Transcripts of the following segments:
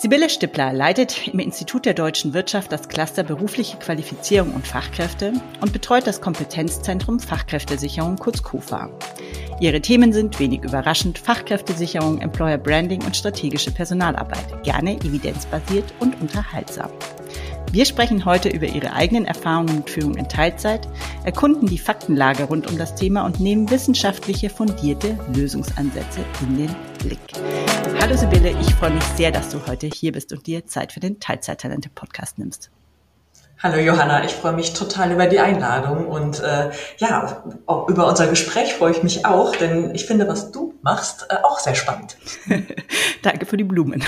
Sibylle Stippler leitet im Institut der Deutschen Wirtschaft das Cluster Berufliche Qualifizierung und Fachkräfte und betreut das Kompetenzzentrum Fachkräftesicherung, kurz KUFA. Ihre Themen sind, wenig überraschend, Fachkräftesicherung, Employer Branding und strategische Personalarbeit, gerne evidenzbasiert und unterhaltsam. Wir sprechen heute über Ihre eigenen Erfahrungen mit Führung in Teilzeit, erkunden die Faktenlage rund um das Thema und nehmen wissenschaftliche, fundierte Lösungsansätze in den Blick. Hallo Sibylle, ich freue mich sehr, dass du heute hier bist und dir Zeit für den Teilzeit-Talente-Podcast nimmst. Hallo Johanna, ich freue mich total über die Einladung und auch über unser Gespräch freue ich mich auch, denn ich finde, was du machst, auch sehr spannend. Danke für die Blumen.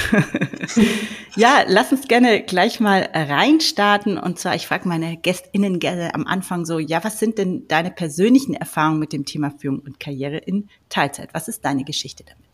Ja, lass uns gerne gleich mal reinstarten und zwar, ich frage meine GästInnen gerne am Anfang so, ja, was sind denn deine persönlichen Erfahrungen mit dem Thema Führung und Karriere in Teilzeit? Was ist deine Geschichte damit?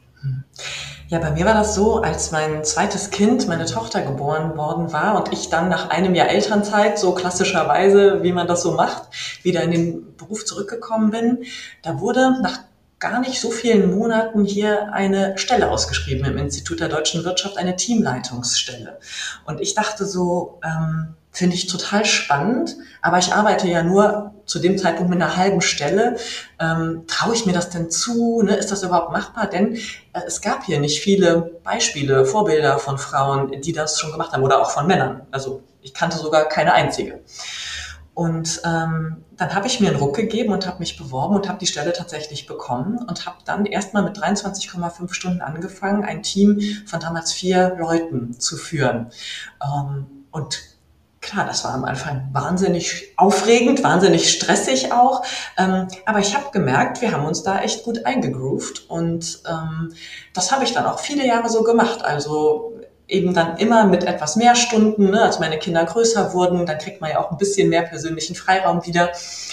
Ja, bei mir war das so, als mein zweites Kind, meine Tochter, geboren worden war und ich dann nach einem Jahr Elternzeit, so klassischerweise, wie man das so macht, wieder in den Beruf zurückgekommen bin. Da wurde nach gar nicht so vielen Monaten hier eine Stelle ausgeschrieben im Institut der Deutschen Wirtschaft, eine Teamleitungsstelle. Und ich dachte so, finde ich total spannend, aber ich arbeite ja nur zu dem Zeitpunkt mit einer halben Stelle. Traue ich mir das denn zu? Ne? Ist das überhaupt machbar? Denn es gab hier nicht viele Beispiele, Vorbilder von Frauen, die das schon gemacht haben oder auch von Männern. Also ich kannte sogar keine einzige. Und dann habe ich mir einen Ruck gegeben und habe mich beworben und habe die Stelle tatsächlich bekommen und habe dann erstmal mit 23,5 Stunden angefangen, ein Team von damals 4 Leuten zu führen. Und klar, das war am Anfang wahnsinnig aufregend, wahnsinnig stressig auch. Aber ich habe gemerkt, wir haben uns da echt gut eingegroovt. Und das habe ich dann auch viele Jahre so gemacht. Also eben dann immer mit etwas mehr Stunden, ne? Als meine Kinder größer wurden, dann kriegt man ja auch ein bisschen mehr persönlichen Freiraum wieder.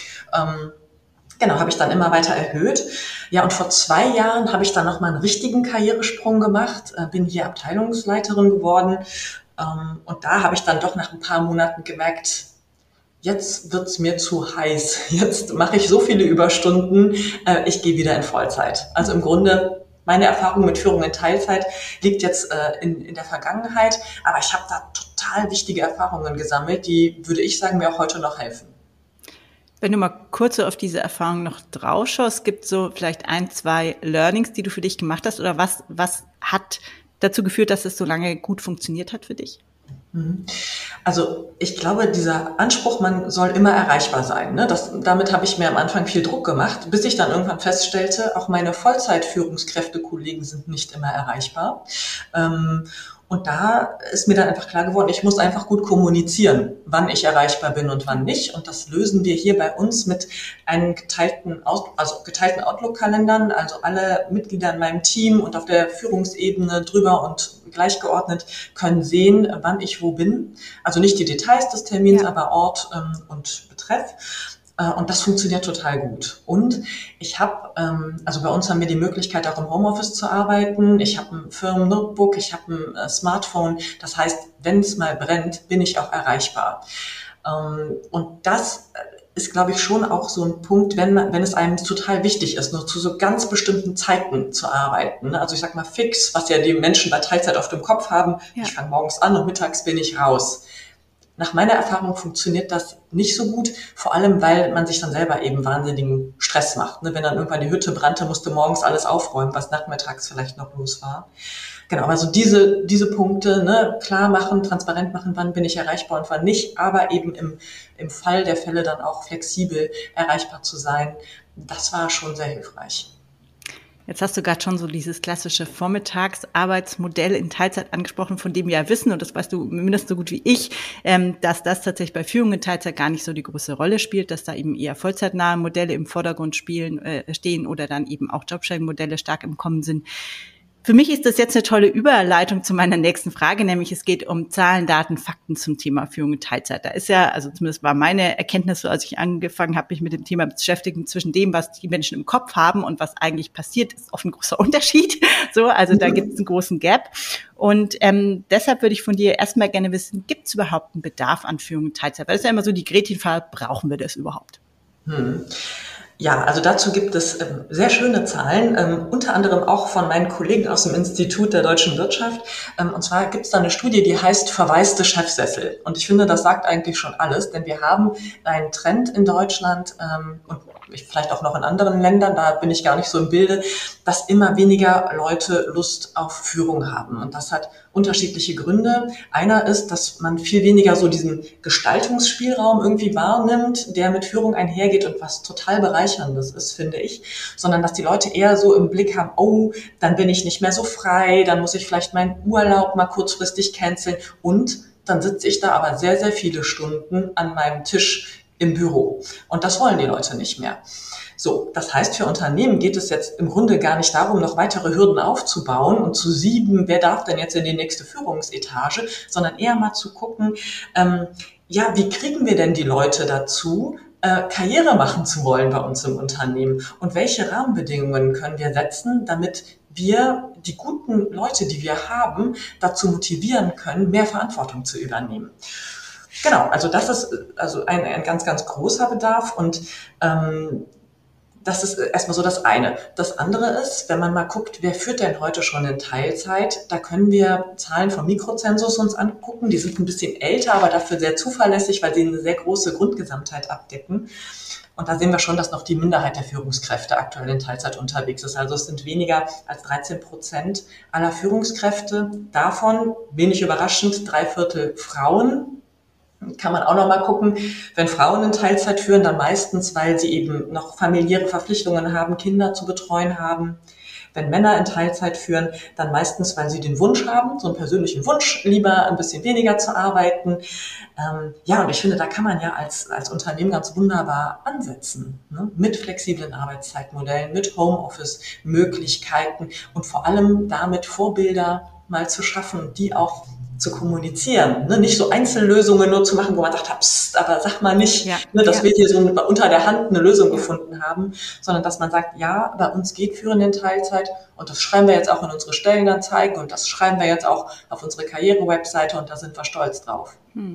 Genau, habe ich dann immer weiter erhöht. Ja, und vor 2 Jahren habe ich dann nochmal einen richtigen Karrieresprung gemacht, bin hier Abteilungsleiterin geworden. Und da habe ich dann doch nach ein paar Monaten gemerkt, jetzt wird's mir zu heiß. Jetzt mache ich so viele Überstunden, ich gehe wieder in Vollzeit. Also im Grunde, meine Erfahrung mit Führung in Teilzeit liegt jetzt in der Vergangenheit, aber ich habe da total wichtige Erfahrungen gesammelt, die, würde ich sagen, mir auch heute noch helfen. Wenn du mal kurz so auf diese Erfahrung noch drauf schaust, gibt es so vielleicht 1, 2 Learnings, die du für dich gemacht hast oder was hat dazu geführt, dass es so lange gut funktioniert hat für dich? Also ich glaube, dieser Anspruch, man soll immer erreichbar sein. Ne? Damit habe ich mir am Anfang viel Druck gemacht, bis ich dann irgendwann feststellte, auch meine Vollzeit-Führungskräfte-Kollegen sind nicht immer erreichbar. Und da ist mir dann einfach klar geworden, ich muss einfach gut kommunizieren, wann ich erreichbar bin und wann nicht. Und das lösen wir hier bei uns mit einem geteilten Outlook-Kalendern. Also alle Mitglieder in meinem Team und auf der Führungsebene drüber und gleichgeordnet können sehen, wann ich wo bin. Also nicht die Details des Termins, aber Ort und Betreff. Und das funktioniert total gut. Und ich habe, also bei uns haben wir die Möglichkeit, auch im Homeoffice zu arbeiten. Ich habe ein Firmen-Notebook, ich habe ein Smartphone. Das heißt, wenn es mal brennt, bin ich auch erreichbar. Und das ist, glaube ich, schon auch so ein Punkt, wenn es einem total wichtig ist, nur zu so ganz bestimmten Zeiten zu arbeiten. Also ich sag mal fix, was ja die Menschen bei Teilzeit oft im Kopf haben. Ja. Ich fange morgens an und mittags bin ich raus. Nach meiner Erfahrung funktioniert das nicht so gut, vor allem, weil man sich dann selber eben wahnsinnigen Stress macht. Wenn dann irgendwann die Hütte brannte, musste morgens alles aufräumen, was nachmittags vielleicht noch los war. Genau, also diese Punkte, ne, klar machen, transparent machen, wann bin ich erreichbar und wann nicht, aber eben im Fall der Fälle dann auch flexibel erreichbar zu sein, das war schon sehr hilfreich. Jetzt hast du gerade schon so dieses klassische Vormittagsarbeitsmodell in Teilzeit angesprochen, von dem wir ja wissen, und das weißt du mindestens so gut wie ich, dass das tatsächlich bei Führung in Teilzeit gar nicht so die große Rolle spielt, dass da eben eher vollzeitnahe Modelle im Vordergrund stehen oder dann eben auch Jobsharing-Modelle stark im Kommen sind. Für mich ist das jetzt eine tolle Überleitung zu meiner nächsten Frage, nämlich es geht um Zahlen, Daten, Fakten zum Thema Führung in Teilzeit. Da ist ja, also zumindest war meine Erkenntnis so, als ich angefangen habe, mich mit dem Thema zu beschäftigen, zwischen dem, was die Menschen im Kopf haben und was eigentlich passiert, ist oft ein großer Unterschied. So, also da gibt es einen großen Gap. Und deshalb würde ich von dir erstmal gerne wissen, gibt es überhaupt einen Bedarf an Führung in Teilzeit? Weil das ist ja immer so die Gretchenfrage, brauchen wir das überhaupt? Ja, also dazu gibt es sehr schöne Zahlen, unter anderem auch von meinen Kollegen aus dem Institut der deutschen Wirtschaft. Und zwar gibt es da eine Studie, die heißt verwaiste Chefsessel. Und ich finde, das sagt eigentlich schon alles, denn wir haben einen Trend in Deutschland und vielleicht auch noch in anderen Ländern, da bin ich gar nicht so im Bilde, dass immer weniger Leute Lust auf Führung haben. Und das hat unterschiedliche Gründe. Einer ist, dass man viel weniger so diesen Gestaltungsspielraum irgendwie wahrnimmt, der mit Führung einhergeht und was total bereicherndes ist, finde ich, sondern dass die Leute eher so im Blick haben, oh, dann bin ich nicht mehr so frei, dann muss ich vielleicht meinen Urlaub mal kurzfristig canceln und dann sitze ich da aber sehr, sehr viele Stunden an meinem Tisch im Büro. Und das wollen die Leute nicht mehr. So, das heißt, für Unternehmen geht es jetzt im Grunde gar nicht darum, noch weitere Hürden aufzubauen und zu sieben, wer darf denn jetzt in die nächste Führungsetage, sondern eher mal zu gucken, wie kriegen wir denn die Leute dazu, Karriere machen zu wollen bei uns im Unternehmen? Und welche Rahmenbedingungen können wir setzen, damit wir die guten Leute, die wir haben, dazu motivieren können, mehr Verantwortung zu übernehmen? Genau, also das ist also ein ganz, ganz großer Bedarf und das ist erstmal so das eine. Das andere ist, wenn man mal guckt, wer führt denn heute schon in Teilzeit, da können wir Zahlen vom Mikrozensus uns angucken. Die sind ein bisschen älter, aber dafür sehr zuverlässig, weil sie eine sehr große Grundgesamtheit abdecken. Und da sehen wir schon, dass noch die Minderheit der Führungskräfte aktuell in Teilzeit unterwegs ist. Also es sind weniger als 13% aller Führungskräfte. Davon, wenig überraschend, 3/4 Frauen. Kann man auch noch mal gucken, wenn Frauen in Teilzeit führen, dann meistens, weil sie eben noch familiäre Verpflichtungen haben, Kinder zu betreuen haben. Wenn Männer in Teilzeit führen, dann meistens, weil sie den Wunsch haben, so einen persönlichen Wunsch, lieber ein bisschen weniger zu arbeiten. Und ich finde, da kann man ja als Unternehmen ganz wunderbar ansetzen, ne? Mit flexiblen Arbeitszeitmodellen, mit Homeoffice-Möglichkeiten und vor allem damit Vorbilder mal zu schaffen, die auch zu kommunizieren, ne? Nicht so Einzellösungen nur zu machen, wo man sagt, psst, aber sag mal nicht, dass wir hier so unter der Hand eine Lösung gefunden haben, sondern dass man sagt, ja, bei uns geht Führen in Teilzeit und das schreiben wir jetzt auch in unsere Stellenanzeigen und das schreiben wir jetzt auch auf unsere Karriere-Webseite und da sind wir stolz drauf.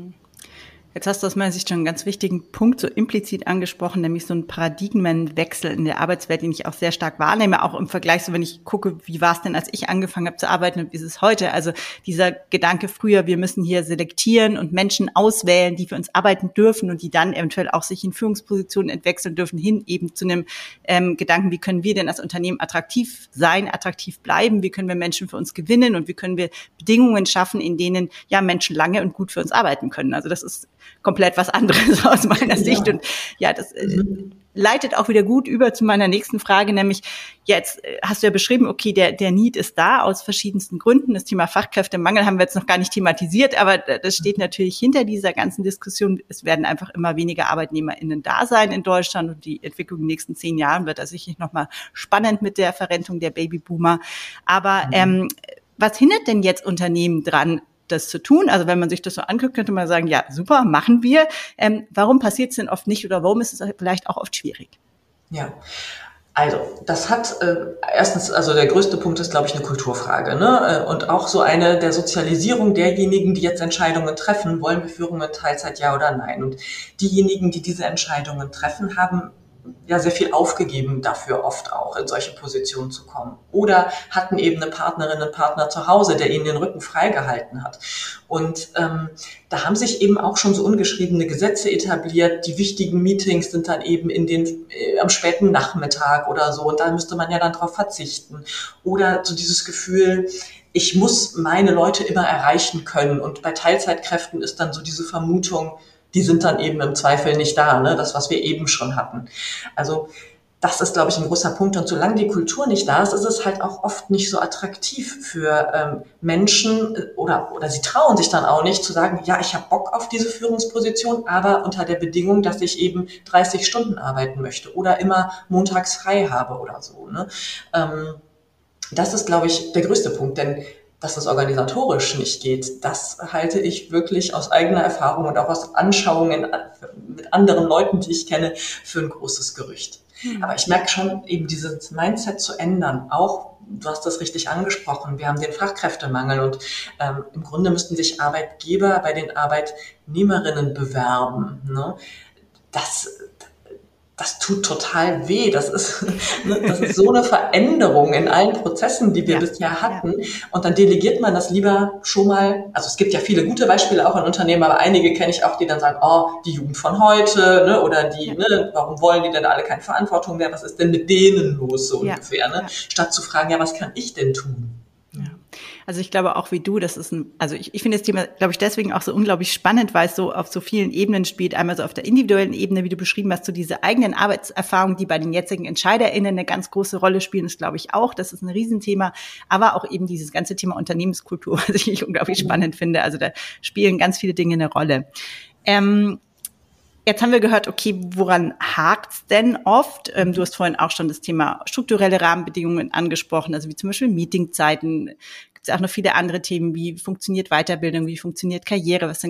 Jetzt hast du aus meiner Sicht schon einen ganz wichtigen Punkt so implizit angesprochen, nämlich so einen Paradigmenwechsel in der Arbeitswelt, den ich auch sehr stark wahrnehme, auch im Vergleich, so wenn ich gucke, wie war es denn, als ich angefangen habe zu arbeiten und wie ist es heute? Also dieser Gedanke früher, wir müssen hier selektieren und Menschen auswählen, die für uns arbeiten dürfen und die dann eventuell auch sich in Führungspositionen entwechseln dürfen, hin eben zu einem Gedanken, wie können wir denn als Unternehmen attraktiv sein, attraktiv bleiben, wie können wir Menschen für uns gewinnen und wie können wir Bedingungen schaffen, in denen ja Menschen lange und gut für uns arbeiten können. Also das ist komplett was anderes aus meiner Sicht. Und ja, das leitet auch wieder gut über zu meiner nächsten Frage, nämlich jetzt hast du ja beschrieben, okay, der Need ist da aus verschiedensten Gründen. Das Thema Fachkräftemangel haben wir jetzt noch gar nicht thematisiert, aber das steht natürlich hinter dieser ganzen Diskussion. Es werden einfach immer weniger ArbeitnehmerInnen da sein in Deutschland und die Entwicklung in den nächsten 10 Jahren wird da sicherlich nochmal spannend mit der Verrentung der Babyboomer. Aber was hindert denn jetzt Unternehmen dran, das zu tun? Also wenn man sich das so anguckt, könnte man sagen, ja, super, machen wir. Warum passiert es denn oft nicht oder warum ist es vielleicht auch oft schwierig? Ja, also das hat erstens, also der größte Punkt ist, glaube ich, eine Kulturfrage, ne? Und auch so eine der Sozialisierung derjenigen, die jetzt Entscheidungen treffen, wollen wir Führung in Teilzeit, ja oder nein? Und diejenigen, die diese Entscheidungen treffen, haben ja sehr viel aufgegeben dafür, oft auch in solche Positionen zu kommen. Oder hatten eben eine Partnerin, einen Partner zu Hause, der ihnen den Rücken freigehalten hat. Und da haben sich eben auch schon so ungeschriebene Gesetze etabliert. Die wichtigen Meetings sind dann eben am späten Nachmittag oder so. Und da müsste man ja dann drauf verzichten. Oder so dieses Gefühl, ich muss meine Leute immer erreichen können. Und bei Teilzeitkräften ist dann so diese Vermutung, die sind dann eben im Zweifel nicht da, ne? Das, was wir eben schon hatten. Also das ist, glaube ich, ein großer Punkt. Und solange die Kultur nicht da ist, ist es halt auch oft nicht so attraktiv für Menschen oder sie trauen sich dann auch nicht zu sagen, ja, ich habe Bock auf diese Führungsposition, aber unter der Bedingung, dass ich eben 30 Stunden arbeiten möchte oder immer montags frei habe oder so, ne? Das ist, glaube ich, der größte Punkt, denn dass es organisatorisch nicht geht, das halte ich wirklich aus eigener Erfahrung und auch aus Anschauungen mit anderen Leuten, die ich kenne, für ein großes Gerücht. Aber ich merke schon, eben dieses Mindset zu ändern, auch, du hast das richtig angesprochen, wir haben den Fachkräftemangel und im Grunde müssten sich Arbeitgeber bei den Arbeitnehmerinnen bewerben, ne? das tut total weh. Das ist so eine Veränderung in allen Prozessen, die wir bisher hatten. Und dann delegiert man das lieber schon mal. Also es gibt ja viele gute Beispiele auch in Unternehmen, aber einige kenne ich auch, die dann sagen, oh, die Jugend von heute, ne, oder die, ne, warum wollen die denn alle keine Verantwortung mehr? Was ist denn mit denen los, so ungefähr, ne? Statt zu fragen, ja, was kann ich denn tun? Ja. Also ich glaube auch wie du, das ist ich finde das Thema, glaube ich, deswegen auch so unglaublich spannend, weil es so auf so vielen Ebenen spielt. Einmal so auf der individuellen Ebene, wie du beschrieben hast, so diese eigenen Arbeitserfahrungen, die bei den jetzigen EntscheiderInnen eine ganz große Rolle spielen, ist, glaube ich, auch. Das ist ein Riesenthema. Aber auch eben dieses ganze Thema Unternehmenskultur, was ich unglaublich spannend finde. Also da spielen ganz viele Dinge eine Rolle. Jetzt haben wir gehört, okay, woran hakt's denn oft? Du hast vorhin auch schon das Thema strukturelle Rahmenbedingungen angesprochen, also wie zum Beispiel Meetingzeiten. Gibt es auch noch viele andere Themen, wie funktioniert Weiterbildung, wie funktioniert Karriere, was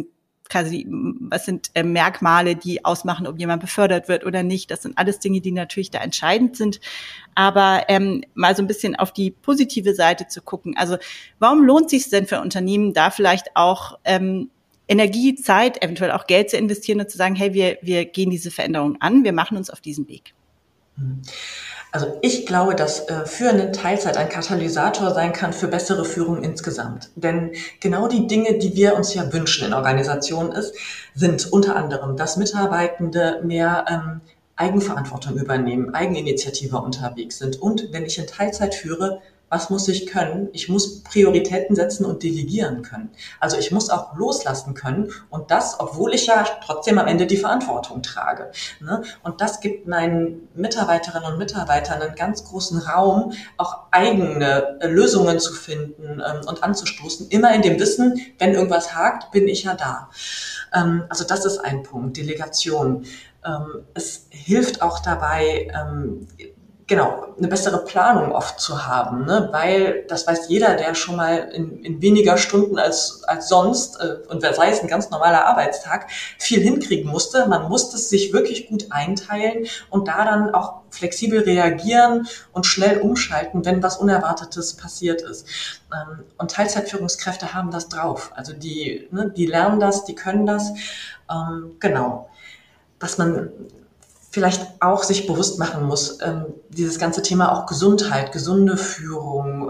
sind Merkmale, die ausmachen, ob jemand befördert wird oder nicht. Das sind alles Dinge, die natürlich da entscheidend sind. Aber mal so ein bisschen auf die positive Seite zu gucken. Also warum lohnt es sich denn für Unternehmen, da vielleicht auch Energie, Zeit, eventuell auch Geld zu investieren und zu sagen, hey, wir gehen diese Veränderung an, wir machen uns auf diesen Weg? Also ich glaube, dass Führen in Teilzeit ein Katalysator sein kann für bessere Führung insgesamt. Denn genau die Dinge, die wir uns ja wünschen in Organisationen sind unter anderem, dass Mitarbeitende mehr Eigenverantwortung übernehmen, Eigeninitiative unterwegs sind. Und wenn ich in Teilzeit führe, was muss ich können? Ich muss Prioritäten setzen und delegieren können. Also ich muss auch loslassen können und das, obwohl ich ja trotzdem am Ende die Verantwortung trage. Und das gibt meinen Mitarbeiterinnen und Mitarbeitern einen ganz großen Raum, auch eigene Lösungen zu finden und anzustoßen. Immer in dem Wissen, wenn irgendwas hakt, bin ich ja da. Also das ist ein Punkt, Delegation. Es hilft auch dabei, eine bessere Planung oft zu haben, ne? Weil, das weiß jeder, der schon mal in weniger Stunden als sonst, und sei es ein ganz normaler Arbeitstag, viel hinkriegen musste. Man musste es sich wirklich gut einteilen und da dann auch flexibel reagieren und schnell umschalten, wenn was Unerwartetes passiert ist. Und Teilzeitführungskräfte haben das drauf. Also die lernen das, die können das. Was man vielleicht auch sich bewusst machen muss, dieses ganze Thema auch Gesundheit, gesunde Führung,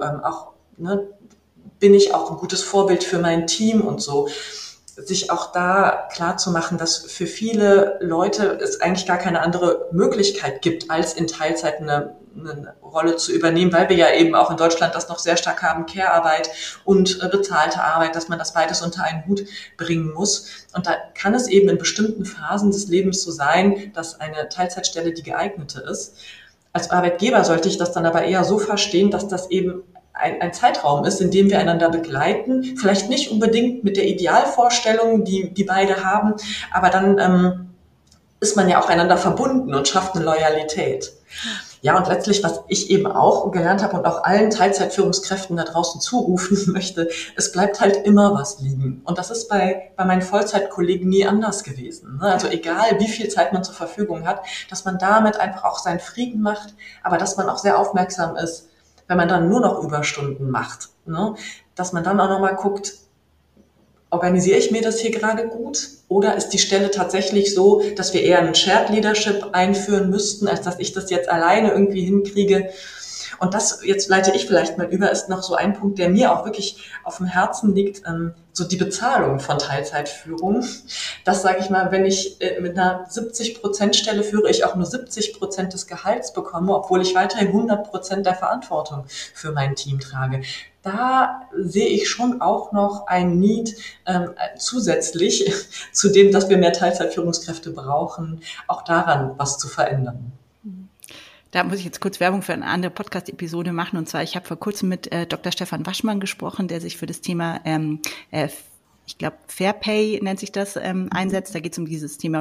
bin ich auch ein gutes Vorbild für mein Team und so. Sich auch da klar zu machen, dass für viele Leute es eigentlich gar keine andere Möglichkeit gibt, als in Teilzeit eine Rolle zu übernehmen, weil wir ja eben auch in Deutschland das noch sehr stark haben, Care-Arbeit und bezahlte Arbeit, dass man das beides unter einen Hut bringen muss. Und da kann es eben in bestimmten Phasen des Lebens so sein, dass eine Teilzeitstelle die geeignete ist. Als Arbeitgeber sollte ich das dann aber eher so verstehen, dass das eben ein Zeitraum ist, in dem wir einander begleiten, vielleicht nicht unbedingt mit der Idealvorstellung, die beide haben, aber dann ist man ja auch einander verbunden und schafft eine Loyalität. Ja, und letztlich, was ich eben auch gelernt habe und auch allen Teilzeitführungskräften da draußen zurufen möchte, es bleibt halt immer was liegen. Und das ist bei meinen Vollzeitkollegen nie anders gewesen. Also egal, wie viel Zeit man zur Verfügung hat, dass man damit einfach auch seinen Frieden macht, aber dass man auch sehr aufmerksam ist, wenn man dann nur noch Überstunden macht, dass man dann auch nochmal guckt, organisiere ich mir das hier gerade gut oder ist die Stelle tatsächlich so, dass wir eher ein Shared Leadership einführen müssten, als dass ich das jetzt alleine irgendwie hinkriege. Und das, jetzt leite ich vielleicht mal über, ist noch so ein Punkt, der mir auch wirklich auf dem Herzen liegt, so die Bezahlung von Teilzeitführung. Das sage ich mal, wenn ich mit einer 70% Stelle führe, ich auch nur 70% des Gehalts bekomme, obwohl ich weiterhin 100% der Verantwortung für mein Team trage. Da sehe ich schon auch noch ein Need zusätzlich zu dem, dass wir mehr Teilzeitführungskräfte brauchen, auch daran was zu verändern. Da muss ich jetzt kurz Werbung für eine andere Podcast-Episode machen. Und zwar, ich habe vor kurzem mit Dr. Stefan Waschmann gesprochen, der sich für das Thema ich glaube, Fair Pay nennt sich das, einsetzt. Da geht es um dieses Thema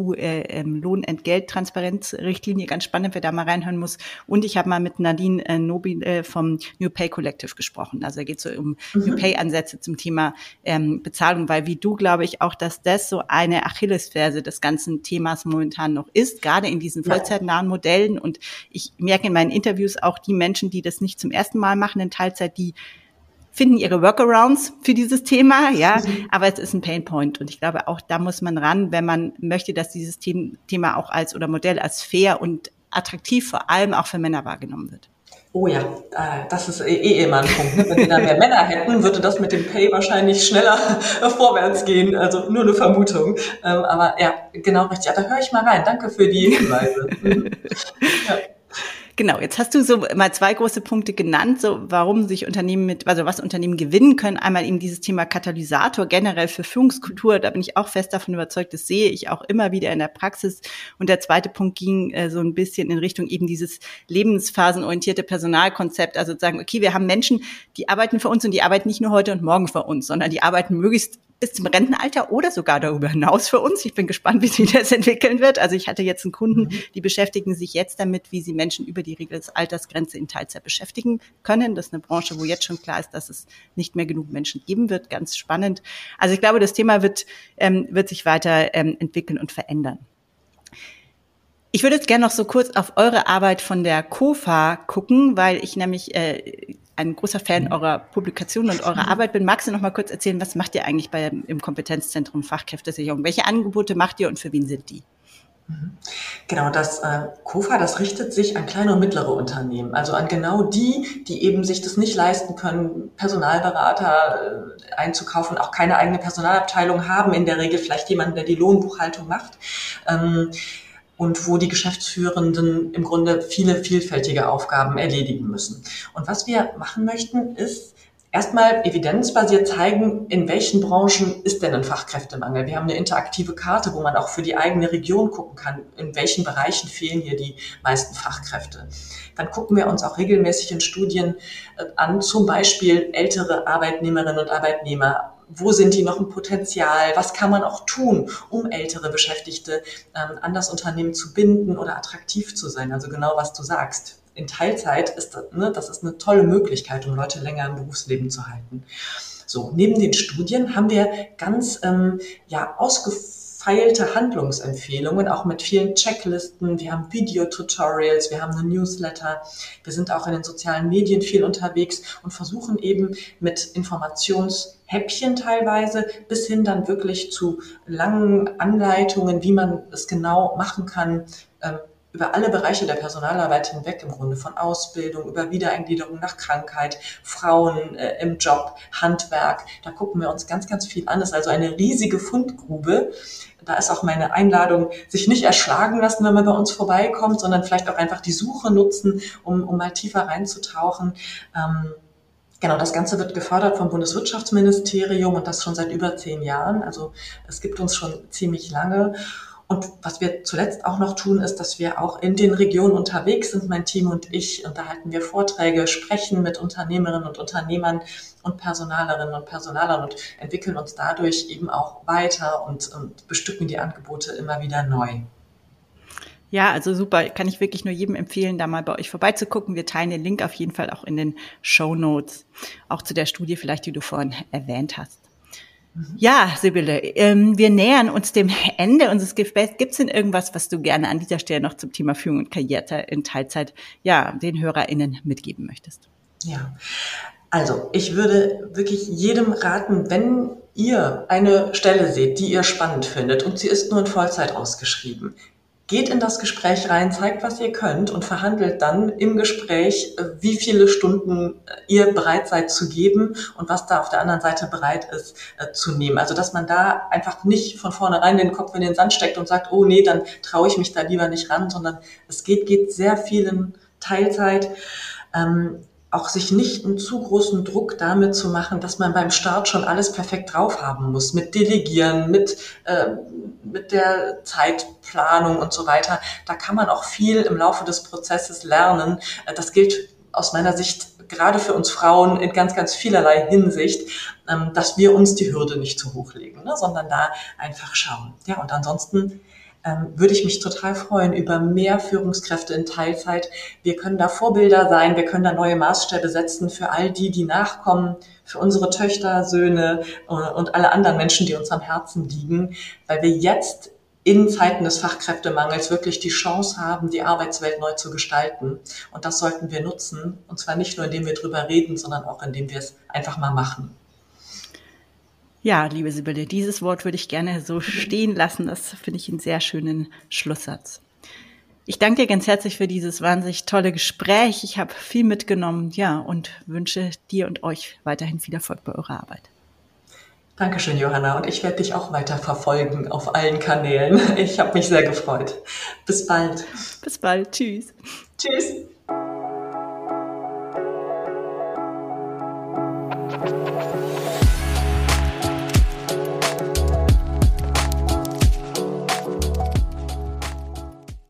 Lohnentgelttransparenzrichtlinie. Ganz spannend, wer da mal reinhören muss. Und ich habe mal mit Nadine Nobi vom New Pay Collective gesprochen. Also da geht es so um New Pay-Ansätze zum Thema Bezahlung, weil wie du, glaube ich, auch, dass das so eine Achillesferse des ganzen Themas momentan noch ist, gerade in diesen vollzeitnahen Modellen. Und ich merke in meinen Interviews auch die Menschen, die das nicht zum ersten Mal machen in Teilzeit, die finden ihre Workarounds für dieses Thema, ja, aber es ist ein Painpoint und ich glaube, auch da muss man ran, wenn man möchte, dass dieses Thema auch oder Modell als fair und attraktiv vor allem auch für Männer wahrgenommen wird. Oh ja, das ist immer ein Punkt. Ne? Wenn wir da mehr Männer hätten, würde das mit dem Pay wahrscheinlich schneller vorwärts gehen. Also nur eine Vermutung. Aber ja, genau richtig. Ja, da höre ich mal rein. Danke für die Hinweise. Ja. Genau, jetzt hast du so mal 2 große Punkte genannt, so warum sich Unternehmen was Unternehmen gewinnen können. Einmal eben dieses Thema Katalysator generell für Führungskultur. Da bin ich auch fest davon überzeugt, das sehe ich auch immer wieder in der Praxis. Und der zweite Punkt ging so ein bisschen in Richtung eben dieses lebensphasenorientierte Personalkonzept. Also sagen, okay, wir haben Menschen, die arbeiten für uns und die arbeiten nicht nur heute und morgen für uns, sondern die arbeiten möglichst bis zum Rentenalter oder sogar darüber hinaus für uns. Ich bin gespannt, wie sich das entwickeln wird. Also ich hatte jetzt einen Kunden, die beschäftigen sich jetzt damit, wie sie Menschen über die Altersgrenze in Teilzeit beschäftigen können. Das ist eine Branche, wo jetzt schon klar ist, dass es nicht mehr genug Menschen geben wird. Ganz spannend. Also ich glaube, das Thema wird sich weiter entwickeln und verändern. Ich würde jetzt gerne noch so kurz auf eure Arbeit von der KOFA gucken, weil ich nämlich ein großer Fan eurer Publikationen und eurer Arbeit bin. Magst du noch mal kurz erzählen, was macht ihr eigentlich im Kompetenzzentrum Fachkräftesicherung? Welche Angebote macht ihr und für wen sind die? Genau, das KOFA, das richtet sich an kleine und mittlere Unternehmen, also an genau die eben sich das nicht leisten können, Personalberater einzukaufen, auch keine eigene Personalabteilung haben, in der Regel vielleicht jemanden, der die Lohnbuchhaltung macht. Und wo die Geschäftsführenden im Grunde viele vielfältige Aufgaben erledigen müssen. Und was wir machen möchten, ist erstmal evidenzbasiert zeigen, in welchen Branchen ist denn ein Fachkräftemangel. Wir haben eine interaktive Karte, wo man auch für die eigene Region gucken kann, in welchen Bereichen fehlen hier die meisten Fachkräfte. Dann gucken wir uns auch regelmäßig in Studien an, zum Beispiel ältere Arbeitnehmerinnen und Arbeitnehmer. Wo sind die noch ein Potenzial? Was kann man auch tun, um ältere Beschäftigte an das Unternehmen zu binden oder attraktiv zu sein? Also genau, was du sagst. In Teilzeit ist das ist eine tolle Möglichkeit, um Leute länger im Berufsleben zu halten. So, neben den Studien haben wir ganz ausgefeilte Handlungsempfehlungen, auch mit vielen Checklisten. Wir haben Videotutorials, wir haben eine Newsletter. Wir sind auch in den sozialen Medien viel unterwegs und versuchen eben mit Informationshäppchen teilweise bis hin dann wirklich zu langen Anleitungen, wie man es genau machen kann, über alle Bereiche der Personalarbeit hinweg, im Grunde von Ausbildung, über Wiedereingliederung nach Krankheit, Frauen im Job, Handwerk. Da gucken wir uns ganz, ganz viel an. Das ist also eine riesige Fundgrube. Da ist auch meine Einladung, sich nicht erschlagen lassen, wenn man bei uns vorbeikommt, sondern vielleicht auch einfach die Suche nutzen, um mal tiefer reinzutauchen. Genau, das Ganze wird gefördert vom Bundeswirtschaftsministerium und das schon seit über 10 Jahren. Also es gibt uns schon ziemlich lange. Und was wir zuletzt auch noch tun, ist, dass wir auch in den Regionen unterwegs sind, mein Team und ich. Und da halten wir Vorträge, sprechen mit Unternehmerinnen und Unternehmern und Personalerinnen und Personalern und entwickeln uns dadurch eben auch weiter und bestücken die Angebote immer wieder neu. Ja, also super. Kann ich wirklich nur jedem empfehlen, da mal bei euch vorbeizugucken. Wir teilen den Link auf jeden Fall auch in den Shownotes, auch zu der Studie vielleicht, die du vorhin erwähnt hast. Ja, Sibylle, wir nähern uns dem Ende unseres Gesprächs. Gibt es denn irgendwas, was du gerne an dieser Stelle noch zum Thema Führung und Karriere in Teilzeit den HörerInnen mitgeben möchtest? Ja, also ich würde wirklich jedem raten, wenn ihr eine Stelle seht, die ihr spannend findet und sie ist nur in Vollzeit ausgeschrieben, geht in das Gespräch rein, zeigt, was ihr könnt und verhandelt dann im Gespräch, wie viele Stunden ihr bereit seid zu geben und was da auf der anderen Seite bereit ist zu nehmen. Also dass man da einfach nicht von vornherein den Kopf in den Sand steckt und sagt, oh nee, dann traue ich mich da lieber nicht ran, sondern es geht sehr viel in Teilzeit. Auch sich nicht einen zu großen Druck damit zu machen, dass man beim Start schon alles perfekt drauf haben muss, mit Delegieren, mit der Zeitplanung und so weiter. Da kann man auch viel im Laufe des Prozesses lernen. Das gilt aus meiner Sicht gerade für uns Frauen in ganz, ganz vielerlei Hinsicht, dass wir uns die Hürde nicht zu hoch legen, sondern da einfach schauen. Ja, und ansonsten würde ich mich total freuen über mehr Führungskräfte in Teilzeit. Wir können da Vorbilder sein, wir können da neue Maßstäbe setzen für all die nachkommen, für unsere Töchter, Söhne und alle anderen Menschen, die uns am Herzen liegen, weil wir jetzt in Zeiten des Fachkräftemangels wirklich die Chance haben, die Arbeitswelt neu zu gestalten. Und das sollten wir nutzen. Und zwar nicht nur, indem wir drüber reden, sondern auch, indem wir es einfach mal machen. Ja, liebe Sibylle, dieses Wort würde ich gerne so stehen lassen. Das finde ich einen sehr schönen Schlusssatz. Ich danke dir ganz herzlich für dieses wahnsinnig tolle Gespräch. Ich habe viel mitgenommen, ja, und wünsche dir und euch weiterhin viel Erfolg bei eurer Arbeit. Dankeschön, Johanna. Und ich werde dich auch weiter verfolgen auf allen Kanälen. Ich habe mich sehr gefreut. Bis bald. Bis bald. Tschüss. Tschüss.